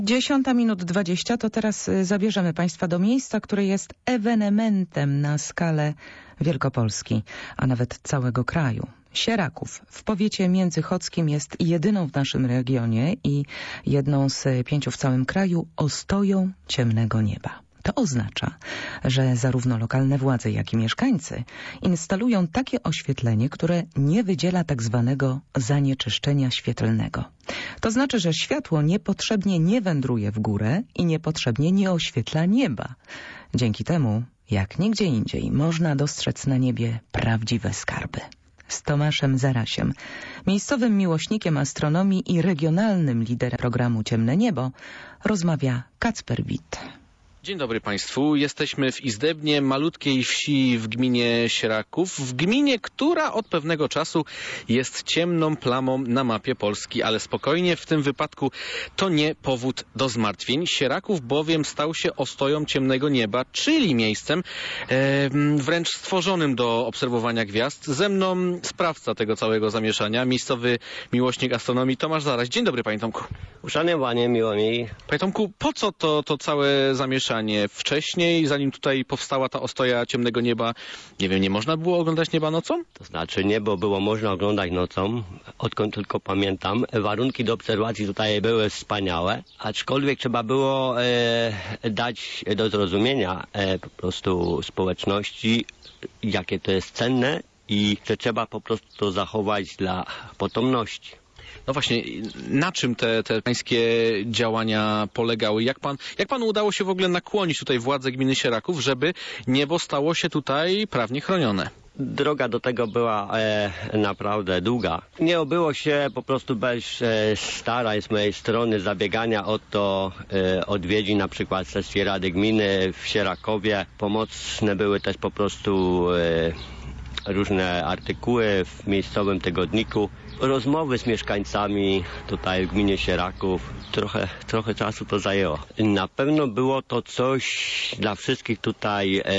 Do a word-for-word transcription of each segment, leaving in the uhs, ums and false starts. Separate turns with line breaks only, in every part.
Dziesiąta minut dwadzieścia, to teraz zabierzemy Państwa do miejsca, które jest ewenementem na skalę Wielkopolski, a nawet całego kraju. Sieraków w powiecie międzychodzkim jest jedyną w naszym regionie i jedną z pięciu w całym kraju ostoją ciemnego nieba. To oznacza, że zarówno lokalne władze, jak i mieszkańcy instalują takie oświetlenie, które nie wydziela tak zwanego zanieczyszczenia świetlnego. To znaczy, że światło niepotrzebnie nie wędruje w górę i niepotrzebnie nie oświetla nieba. Dzięki temu, jak nigdzie indziej, można dostrzec na niebie prawdziwe skarby. Z Tomaszem Zarasiem, miejscowym miłośnikiem astronomii i regionalnym liderem programu Ciemne Niebo, rozmawia Kacper Witt.
Dzień dobry Państwu. Jesteśmy w Izdebnie, malutkiej wsi w gminie Sieraków, w gminie, która od pewnego czasu jest ciemną plamą na mapie Polski, ale spokojnie, w tym wypadku to nie powód do zmartwień. Sieraków bowiem stał się ostoją ciemnego nieba, czyli miejscem e, wręcz stworzonym do obserwowania gwiazd. Ze mną sprawca tego całego zamieszania, miejscowy miłośnik astronomii Tomasz Zaraś. Dzień dobry Panie Tomku.
Uszanowanie, miło mi.
Panie Tomku, po co to, to całe zamieszanie? Wcześniej, zanim tutaj powstała ta ostoja ciemnego nieba, nie wiem, nie można było oglądać nieba nocą?
To znaczy niebo było można oglądać nocą, odkąd tylko pamiętam. Warunki do obserwacji tutaj były wspaniałe, aczkolwiek trzeba było e, dać do zrozumienia e, po prostu społeczności, jakie to jest cenne i że trzeba po prostu to zachować dla potomności.
No właśnie, na czym te, te pańskie działania polegały? Jak pan, jak panu udało się w ogóle nakłonić tutaj władze gminy Sieraków, żeby niebo stało się tutaj prawnie chronione?
Droga do tego była e, naprawdę długa. Nie obyło się po prostu bez e, starań z mojej strony zabiegania o to, e, odwiedzi na przykład sesji Rady Gminy w Sierakowie. Pomocne były też po prostu e, różne artykuły w miejscowym tygodniku. Rozmowy z mieszkańcami tutaj w gminie Sieraków. Trochę, trochę czasu to zajęło. Na pewno było to coś dla wszystkich tutaj e,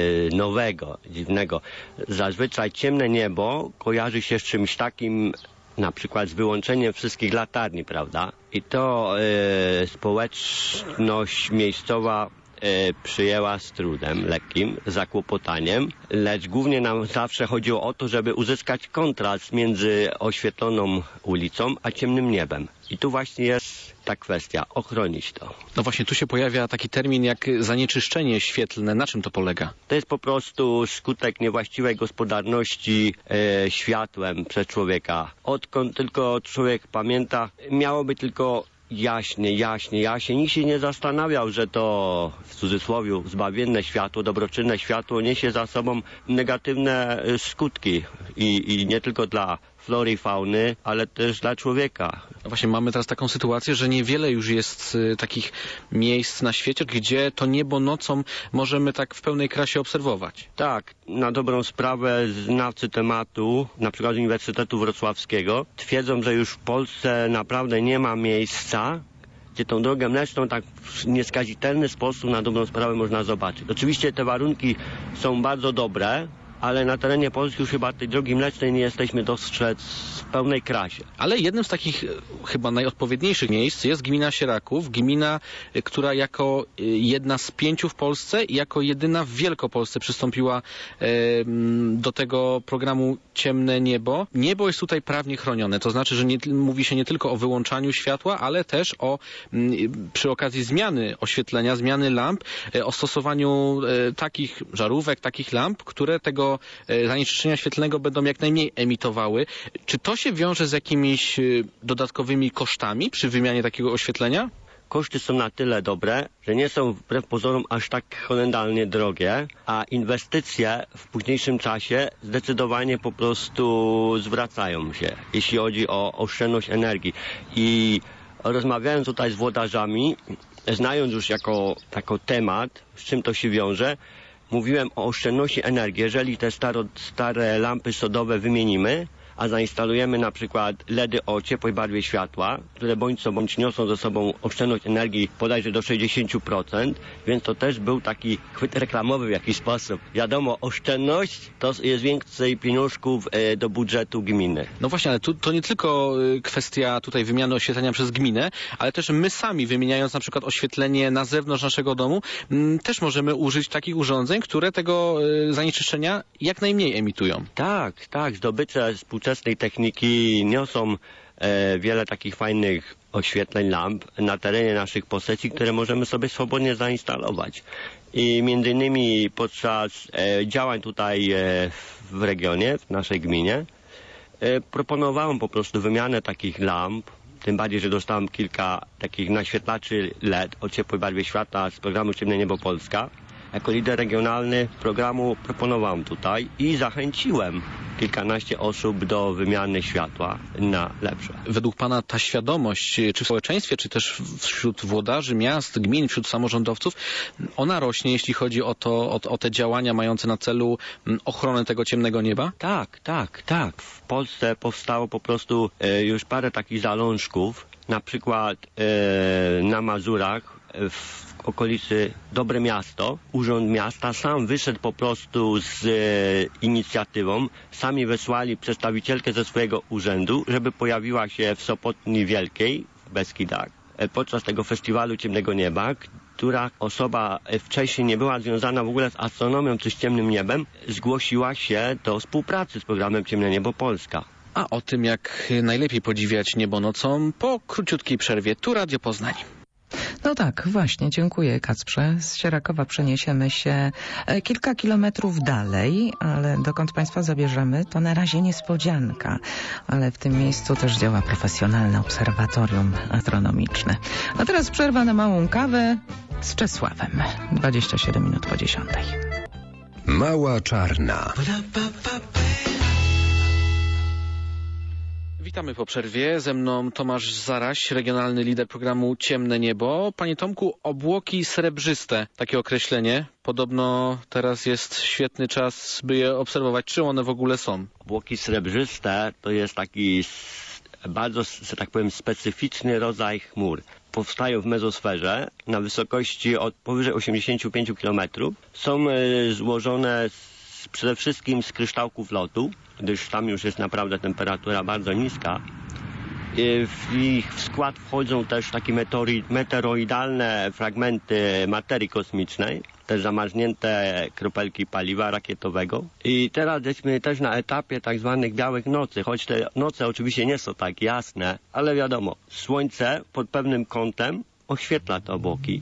nowego, dziwnego. Zazwyczaj ciemne niebo kojarzy się z czymś takim, na przykład z wyłączeniem wszystkich latarni, prawda? I to e, społeczność miejscowa przyjęła z trudem lekkim, zakłopotaniem, lecz głównie nam zawsze chodziło o to, żeby uzyskać kontrast między oświetloną ulicą a ciemnym niebem. I tu właśnie jest ta kwestia, ochronić to.
No właśnie, tu się pojawia taki termin jak zanieczyszczenie świetlne. Na czym to polega?
To jest po prostu skutek niewłaściwej gospodarności e, światłem przez człowieka. Odkąd tylko człowiek pamięta, miało być tylko jaśnie, jaśnie, jaśnie. Nikt się nie zastanawiał, że to w cudzysłowie zbawienne światło, dobroczynne światło niesie za sobą negatywne skutki i, i nie tylko dla flory i fauny, ale też dla człowieka.
No właśnie, mamy teraz taką sytuację, że niewiele już jest y, takich miejsc na świecie, gdzie to niebo nocą możemy tak w pełnej krasie obserwować.
Tak, na dobrą sprawę znawcy tematu, na przykład Uniwersytetu Wrocławskiego, twierdzą, że już w Polsce naprawdę nie ma miejsca, gdzie tą drogę mleczną tak w nieskazitelny sposób na dobrą sprawę można zobaczyć. Oczywiście te warunki są bardzo dobre, ale na terenie Polski już chyba tej drogi mlecznej nie jesteśmy dostrzec w pełnej krasie.
Ale jednym z takich chyba najodpowiedniejszych miejsc jest gmina Sieraków, gmina, która jako jedna z pięciu w Polsce i jako jedyna w Wielkopolsce przystąpiła e, do tego programu Ciemne Niebo. Niebo jest tutaj prawnie chronione, to znaczy, że nie, mówi się nie tylko o wyłączaniu światła, ale też o m, przy okazji zmiany oświetlenia, zmiany lamp, e, o stosowaniu e, takich żarówek, takich lamp, które tego zanieczyszczenia świetlnego będą jak najmniej emitowały. Czy to się wiąże z jakimiś dodatkowymi kosztami przy wymianie takiego oświetlenia?
Koszty są na tyle dobre, że nie są wbrew pozorom aż tak horrendalnie drogie, a inwestycje w późniejszym czasie zdecydowanie po prostu zwracają się, jeśli chodzi o oszczędność energii. I rozmawiając tutaj z włodarzami, znając już jako, jako temat, z czym to się wiąże, mówiłem o oszczędności energii. Jeżeli te staro, stare lampy sodowe wymienimy, a zainstalujemy na przykład L E D y o ciepłej barwie światła, które bądź co bądź niosą ze sobą oszczędność energii bodajże do sześćdziesiąt procent, więc to też był taki chwyt reklamowy w jakiś sposób. Wiadomo, oszczędność to jest więcej pieniążków e, do budżetu gminy.
No właśnie, ale tu, to nie tylko y, kwestia tutaj wymiany oświetlenia przez gminę, ale też my sami wymieniając na przykład oświetlenie na zewnątrz naszego domu, m, też możemy użyć takich urządzeń, które tego y, zanieczyszczenia jak najmniej emitują.
Tak, tak. Zdobycze współczesnej techniki niosą e, wiele takich fajnych oświetleń lamp na terenie naszych posesji, które możemy sobie swobodnie zainstalować. I między innymi podczas e, działań tutaj e, w regionie, w naszej gminie, e, proponowałem po prostu wymianę takich lamp, tym bardziej, że dostałem kilka takich naświetlaczy L E D o ciepłej barwie światła z programu Ciemne Niebo Polska. Jako lider regionalny programu proponowałem tutaj i zachęciłem kilkanaście osób do wymiany światła na lepsze.
Według Pana ta świadomość, czy w społeczeństwie, czy też wśród włodarzy miast, gmin, wśród samorządowców, ona rośnie, jeśli chodzi o, to, o, o te działania mające na celu ochronę tego ciemnego nieba?
Tak, tak, tak. W Polsce powstało po prostu e, już parę takich zalążków, na przykład e, na Mazurach, e, w okolicy Dobre Miasto. Urząd Miasta sam wyszedł po prostu z e, inicjatywą. Sami wysłali przedstawicielkę ze swojego urzędu, żeby pojawiła się w Sopotni Wielkiej, w Beskidach, e, podczas tego festiwalu Ciemnego Nieba, która osoba e, wcześniej nie była związana w ogóle z astronomią czy z ciemnym niebem, zgłosiła się do współpracy z programem Ciemne Niebo Polska.
A o tym, jak najlepiej podziwiać niebo nocą, po króciutkiej przerwie. Tu Radio Poznań.
No tak, właśnie, dziękuję Kacprze. Z Sierakowa przeniesiemy się kilka kilometrów dalej, ale dokąd Państwa zabierzemy, to na razie niespodzianka. Ale w tym miejscu też działa profesjonalne obserwatorium astronomiczne. A teraz przerwa na małą kawę z Czesławem. dwadzieścia siedem minut po dziesiątej.
Mała Czarna.
Witamy po przerwie. Ze mną Tomasz Zaraś, regionalny lider programu Ciemne Niebo. Panie Tomku, obłoki srebrzyste, takie określenie. Podobno teraz jest świetny czas, by je obserwować. Czy one w ogóle są?
Obłoki srebrzyste to jest taki bardzo, że tak powiem, specyficzny rodzaj chmur. Powstają w mezosferze na wysokości od powyżej osiemdziesięciu pięciu kilometrów. Są y, złożone z przede wszystkim z kryształków lotu, gdyż tam już jest naprawdę temperatura bardzo niska. W ich skład wchodzą też takie meteoroidalne fragmenty materii kosmicznej, też zamarznięte kropelki paliwa rakietowego. I teraz jesteśmy też na etapie tak zwanych białych nocy, choć te noce oczywiście nie są tak jasne, ale wiadomo, słońce pod pewnym kątem oświetla te obłoki.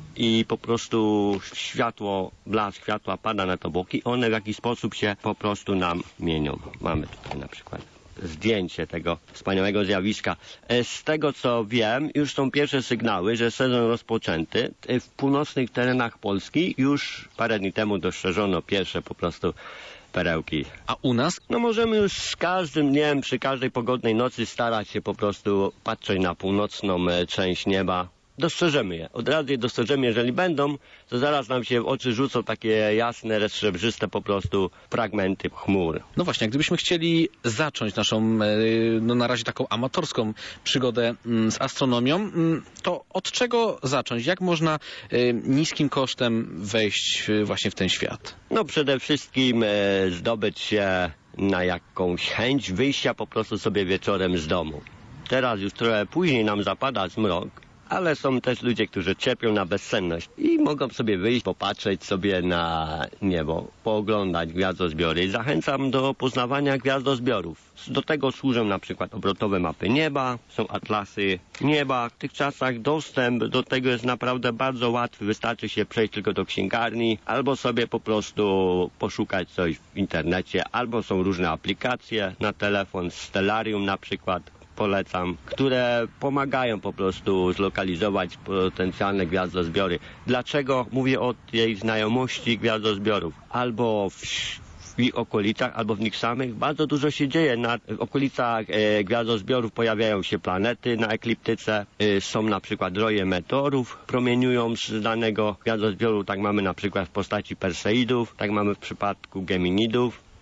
I po prostu światło, blask światła pada na te obłoki, one w jakiś sposób się po prostu nam mienią. Mamy tutaj na przykład zdjęcie tego wspaniałego zjawiska. Z tego co wiem, już są pierwsze sygnały, że sezon rozpoczęty. W północnych terenach Polski już parę dni temu dostrzeżono pierwsze po prostu perełki.
A u nas?
No możemy już z każdym dniem, przy każdej pogodnej nocy starać się po prostu patrzeć na północną część nieba. Dostrzeżemy je. Od razu je dostrzeżemy, jeżeli będą, to zaraz nam się w oczy rzucą takie jasne, srebrzyste po prostu fragmenty chmur.
No właśnie, gdybyśmy chcieli zacząć naszą, no na razie taką amatorską przygodę z astronomią, to od czego zacząć? Jak można niskim kosztem wejść właśnie w ten świat?
No przede wszystkim zdobyć się na jakąś chęć wyjścia po prostu sobie wieczorem z domu. Teraz już trochę później nam zapada zmrok, ale są też ludzie, którzy cierpią na bezsenność i mogą sobie wyjść, popatrzeć sobie na niebo, pooglądać gwiazdozbiory. Zachęcam do poznawania gwiazdozbiorów. Do tego służą na przykład obrotowe mapy nieba, są atlasy nieba. W tych czasach dostęp do tego jest naprawdę bardzo łatwy. Wystarczy się przejść tylko do księgarni, albo sobie po prostu poszukać coś w internecie, albo są różne aplikacje na telefon, Stellarium na przykład. Polecam, które pomagają po prostu zlokalizować potencjalne gwiazdozbiory. Dlaczego mówię o tej znajomości gwiazdozbiorów? Albo w, w ich okolicach, albo w nich samych bardzo dużo się dzieje. Na, w okolicach e, gwiazdozbiorów pojawiają się planety na ekliptyce, e, są na przykład roje meteorów, promieniują z danego gwiazdozbioru. Tak mamy na przykład w postaci Perseidów, tak mamy w przypadku Geminidów.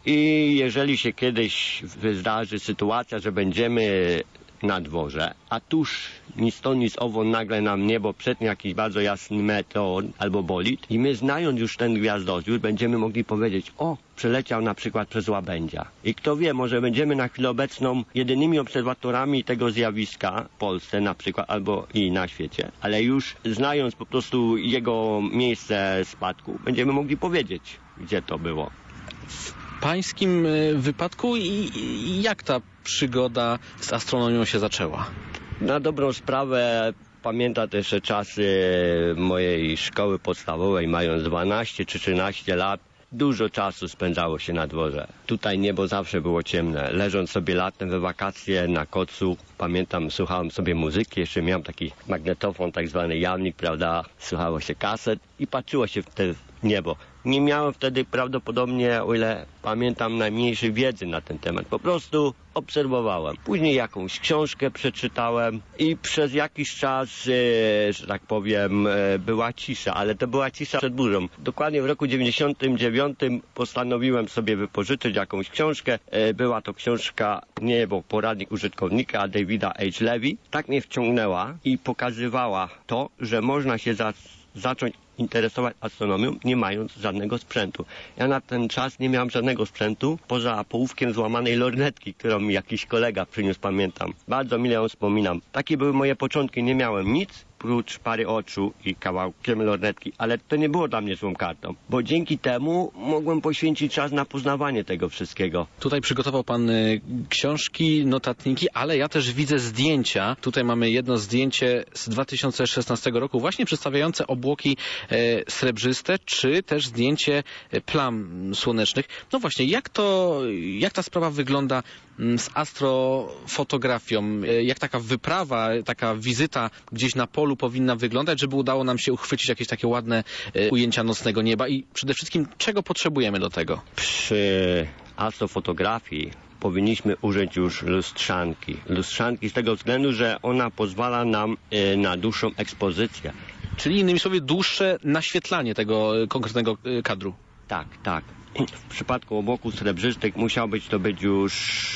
I jeżeli się kiedyś wydarzy sytuacja, że będziemy na dworze, a tuż ni stąd, ni z owo nagle nam niebo przetnie jakiś bardzo jasny meteor albo bolid i my, znając już ten gwiazdozbiór, będziemy mogli powiedzieć: o, przeleciał na przykład przez Łabędzia. I kto wie, może będziemy na chwilę obecną jedynymi obserwatorami tego zjawiska w Polsce na przykład, albo i na świecie, ale już znając po prostu jego miejsce spadku, będziemy mogli powiedzieć, gdzie to było.
W pańskim wypadku i, i jak ta przygoda z astronomią się zaczęła?
Na dobrą sprawę pamiętam też jeszcze czasy mojej szkoły podstawowej, mając dwanaście czy trzynaście lat. Dużo czasu spędzało się na dworze. Tutaj niebo zawsze było ciemne. Leżąc sobie latem we wakacje na kocu, pamiętam, słuchałem sobie muzyki, jeszcze miałem taki magnetofon, tak zwany jamnik, prawda, słuchało się kaset i patrzyło się w te niebo. Nie miałem wtedy prawdopodobnie, o ile pamiętam, najmniejszej wiedzy na ten temat. Po prostu obserwowałem. Później jakąś książkę przeczytałem i przez jakiś czas, e, że tak powiem, e, była cisza, ale to była cisza przed burzą. Dokładnie w roku dziewięćdziesiątym dziewiątym postanowiłem sobie wypożyczyć jakąś książkę. E, była to książka Niebo, poradnik użytkownika Davida H. Levy. Tak mnie wciągnęła i pokazywała to, że można się za, zacząć interesować astronomią, nie mając żadnego sprzętu. Ja na ten czas nie miałem żadnego sprzętu, poza połówkiem złamanej lornetki, którą mi jakiś kolega przyniósł, pamiętam. Bardzo mile ją wspominam. Takie były moje początki, nie miałem nic, prócz pary oczu i kawałkiem lornetki, ale to nie było dla mnie złą kartą, bo dzięki temu mogłem poświęcić czas na poznawanie tego wszystkiego.
Tutaj przygotował pan y, książki, notatniki, ale ja też widzę zdjęcia. Tutaj mamy jedno zdjęcie z dwa tysiące szesnastego roku, właśnie przedstawiające obłoki y, srebrzyste, czy też zdjęcie y, plam słonecznych. No właśnie, jak to, jak ta sprawa wygląda y, z astrofotografią? Y, jak taka wyprawa, taka wizyta gdzieś na polu powinna wyglądać, żeby udało nam się uchwycić jakieś takie ładne y, ujęcia nocnego nieba i przede wszystkim czego potrzebujemy do tego?
Przy astrofotografii powinniśmy użyć już lustrzanki. Lustrzanki z tego względu, że ona pozwala nam y, na dłuższą ekspozycję.
Czyli innymi słowy dłuższe naświetlanie tego y, konkretnego y, kadru.
Tak, tak. W przypadku obłoków srebrzystych musiał być to być już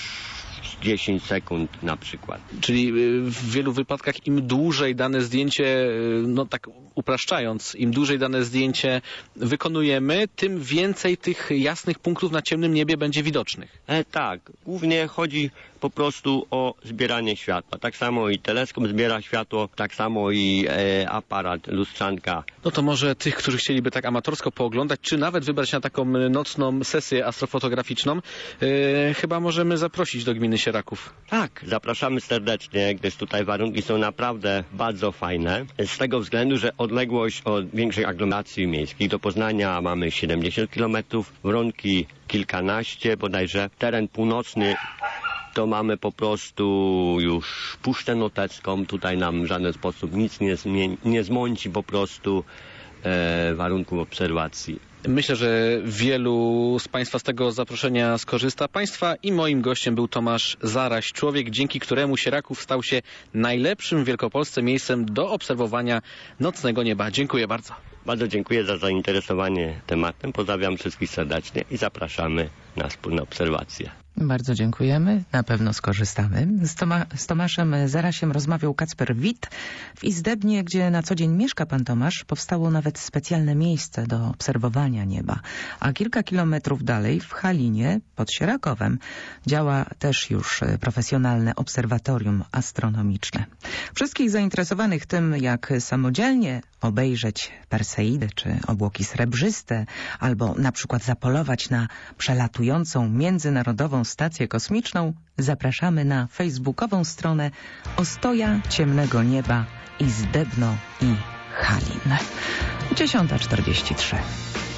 dziesięć sekund na przykład.
Czyli w wielu wypadkach im dłużej dane zdjęcie, no tak upraszczając, im dłużej dane zdjęcie wykonujemy, tym więcej tych jasnych punktów na ciemnym niebie będzie widocznych.
E, tak, głównie chodzi po prostu o zbieranie światła. Tak samo i teleskop zbiera światło, tak samo i e, aparat, lustrzanka.
No to może tych, którzy chcieliby tak amatorsko pooglądać, czy nawet wybrać na taką nocną sesję astrofotograficzną, e, chyba możemy zaprosić do gminy Sieraków.
Tak, zapraszamy serdecznie, gdyż tutaj warunki są naprawdę bardzo fajne. Z tego względu, że odległość od większych aglomeracji miejskich do Poznania mamy siedemdziesiąt kilometrów, Wronki kilkanaście, bodajże teren północny to mamy po prostu już Puszczę Notecką. Tutaj nam w żaden sposób nic nie, zmieni, nie zmąci po prostu e, warunków obserwacji.
Myślę, że wielu z Państwa z tego zaproszenia skorzysta. Państwa i moim gościem był Tomasz Zaraś, człowiek, dzięki któremu Sieraków stał się najlepszym w Wielkopolsce miejscem do obserwowania nocnego nieba. Dziękuję bardzo.
Bardzo dziękuję za zainteresowanie tematem. Pozdrawiam wszystkich serdecznie i zapraszamy na wspólne obserwacje.
Bardzo dziękujemy. Na pewno skorzystamy. Z, Toma, z Tomaszem Zarasiem rozmawiał Kacper Witt. W Izdebnie, gdzie na co dzień mieszka pan Tomasz, powstało nawet specjalne miejsce do obserwowania nieba. A kilka kilometrów dalej, w Halinie, pod Sierakowem, działa też już profesjonalne obserwatorium astronomiczne. Wszystkich zainteresowanych tym, jak samodzielnie obejrzeć Perseidę czy obłoki srebrzyste, albo na przykład zapolować na przelatującą międzynarodową stację kosmiczną, zapraszamy na facebookową stronę Ostoja Ciemnego Nieba Izdebno i Halin. dziesiąta czterdzieści trzy.